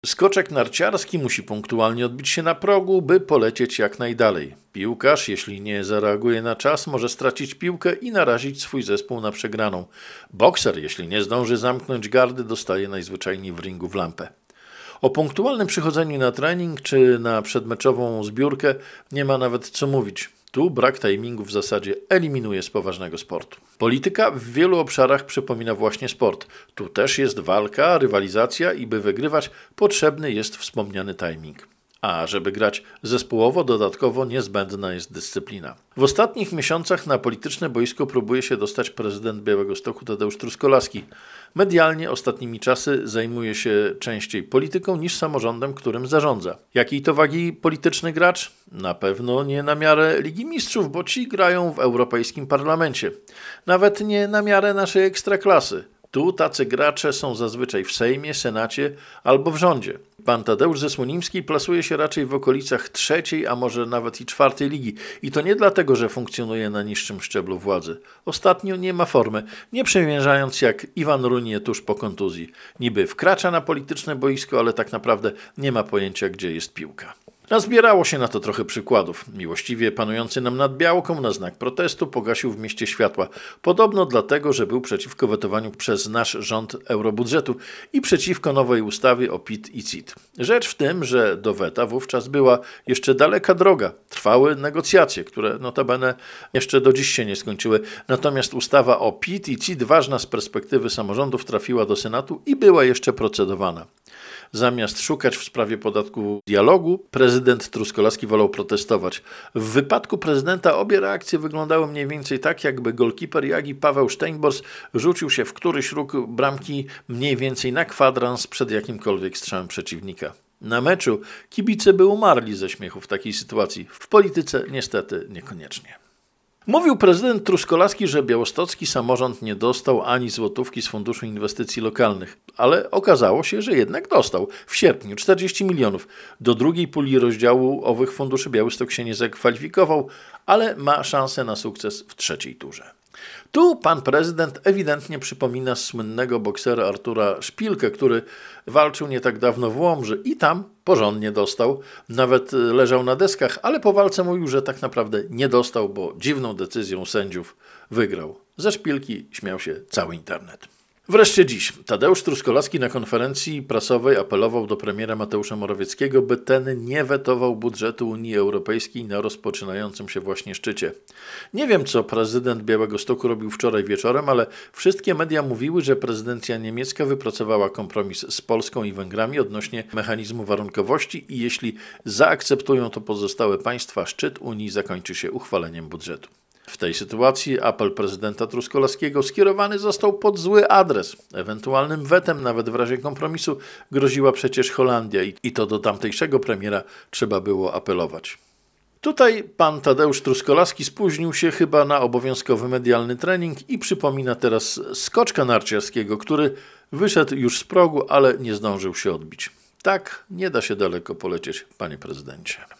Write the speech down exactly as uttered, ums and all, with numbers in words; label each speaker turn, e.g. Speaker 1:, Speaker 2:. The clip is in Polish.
Speaker 1: Skoczek narciarski musi punktualnie odbić się na progu, by polecieć jak najdalej. Piłkarz, jeśli nie zareaguje na czas, może stracić piłkę i narazić swój zespół na przegraną. Bokser, jeśli nie zdąży zamknąć gardy, dostaje najzwyczajniej w ringu w lampę. O punktualnym przychodzeniu na trening czy na przedmeczową zbiórkę nie ma nawet co mówić. Tu brak timingu w zasadzie eliminuje z poważnego sportu. Polityka w wielu obszarach przypomina właśnie sport. Tu też jest walka, rywalizacja i by wygrywać potrzebny jest wspomniany timing. A żeby grać zespołowo, dodatkowo niezbędna jest dyscyplina. W ostatnich miesiącach na polityczne boisko próbuje się dostać prezydent Białegostoku Tadeusz Truskolaski. Medialnie ostatnimi czasy zajmuje się częściej polityką niż samorządem, którym zarządza. Jakiej to wagi polityczny gracz? Na pewno nie na miarę Ligi Mistrzów, bo ci grają w Europejskim Parlamencie. Nawet nie na miarę naszej ekstraklasy. Tu tacy gracze są zazwyczaj w Sejmie, Senacie albo w rządzie. Pan Tadeusz ze Słonimskiej plasuje się raczej w okolicach trzeciej, a może nawet i czwartej ligi. I to nie dlatego, że funkcjonuje na niższym szczeblu władzy. Ostatnio nie ma formy, nie przemierzając jak Iwan Runie tuż po kontuzji. Niby wkracza na polityczne boisko, ale tak naprawdę nie ma pojęcia, gdzie jest piłka. Nazbierało się na to trochę przykładów. Miłościwie panujący nam nad Białką na znak protestu pogasił w mieście światła. Podobno dlatego, że był przeciwko wetowaniu przez nasz rząd eurobudżetu i przeciwko nowej ustawie o P I T i C I T. Rzecz w tym, że do weta wówczas była jeszcze daleka droga. Trwały negocjacje, które notabene jeszcze do dziś się nie skończyły. Natomiast ustawa o P I T i C I T, ważna z perspektywy samorządów, trafiła do Senatu i była jeszcze procedowana. Zamiast szukać w sprawie podatku dialogu, prezydent Truskolaski wolał protestować. W wypadku prezydenta obie reakcje wyglądały mniej więcej tak, jakby golkiper Jagi Paweł Steinbors rzucił się w któryś róg bramki mniej więcej na kwadrans przed jakimkolwiek strzałem przeciwnika. Na meczu kibice by umarli ze śmiechu w takiej sytuacji. W polityce niestety niekoniecznie. Mówił prezydent Truskolaski, że białostocki samorząd nie dostał ani złotówki z Funduszu Inwestycji Lokalnych, ale okazało się, że jednak dostał. W sierpniu czterdzieści milionów. Do drugiej puli rozdziału owych funduszy Białystok się nie zakwalifikował, ale ma szansę na sukces w trzeciej turze. Tu pan prezydent ewidentnie przypomina słynnego boksera Artura Szpilkę, który walczył nie tak dawno w Łomży i tam porządnie dostał. Nawet leżał na deskach, ale po walce mówił, że tak naprawdę nie dostał, bo dziwną decyzją sędziów wygrał. Ze Szpilki śmiał się cały internet. Wreszcie dziś Tadeusz Truskolaski na konferencji prasowej apelował do premiera Mateusza Morawieckiego, by ten nie wetował budżetu Unii Europejskiej na rozpoczynającym się właśnie szczycie. Nie wiem, co prezydent Białegostoku robił wczoraj wieczorem, ale wszystkie media mówiły, że prezydencja niemiecka wypracowała kompromis z Polską i Węgrami odnośnie mechanizmu warunkowości i jeśli zaakceptują to pozostałe państwa, szczyt Unii zakończy się uchwaleniem budżetu. W tej sytuacji apel prezydenta Truskolaskiego skierowany został pod zły adres. Ewentualnym wetem, nawet w razie kompromisu, groziła przecież Holandia i to do tamtejszego premiera trzeba było apelować. Tutaj pan Tadeusz Truskolaski spóźnił się chyba na obowiązkowy medialny trening i przypomina teraz skoczka narciarskiego, który wyszedł już z progu, ale nie zdążył się odbić. Tak nie da się daleko polecieć, panie prezydencie.